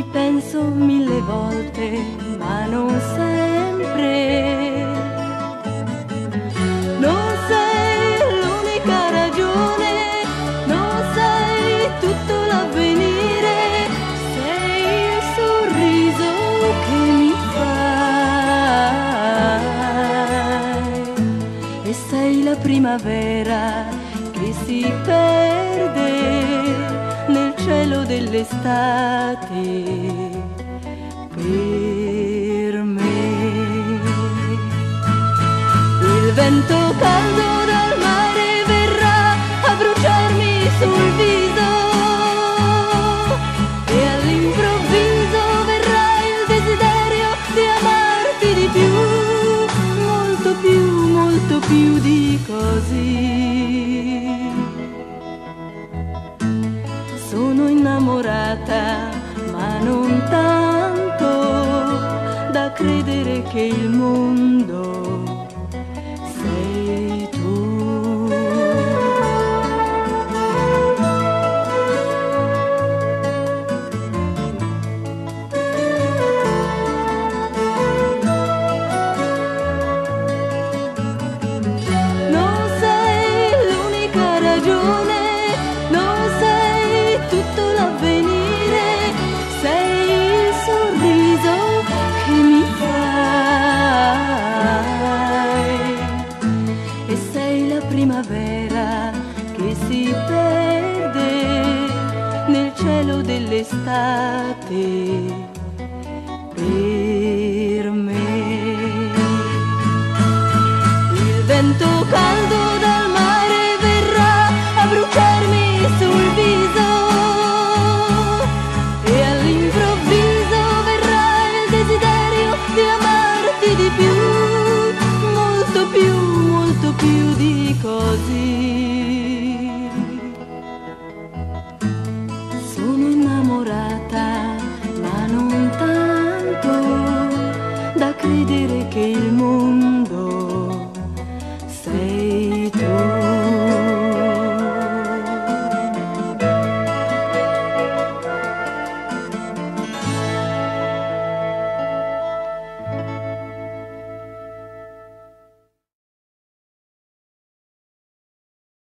penso mille volte, ma non sempre. Non sei l'unica ragione, non sei tutto l'avvenire, sei il sorriso che mi fai e sei la primavera che si perde nel cielo dell'estate. Per me il vento caldo dal mare verrà a bruciarmi sul viso e all'improvviso verrà il desiderio di amarti di più, molto più di così. Sono innamorata, ma non tanto da credere che il mondo sei tu. Non sei l'unica ragione, non sei tutto l'avvenire, sei il sorriso che mi fai e sei la primavera che si perde nel cielo dell'estate. Per me il vento caldo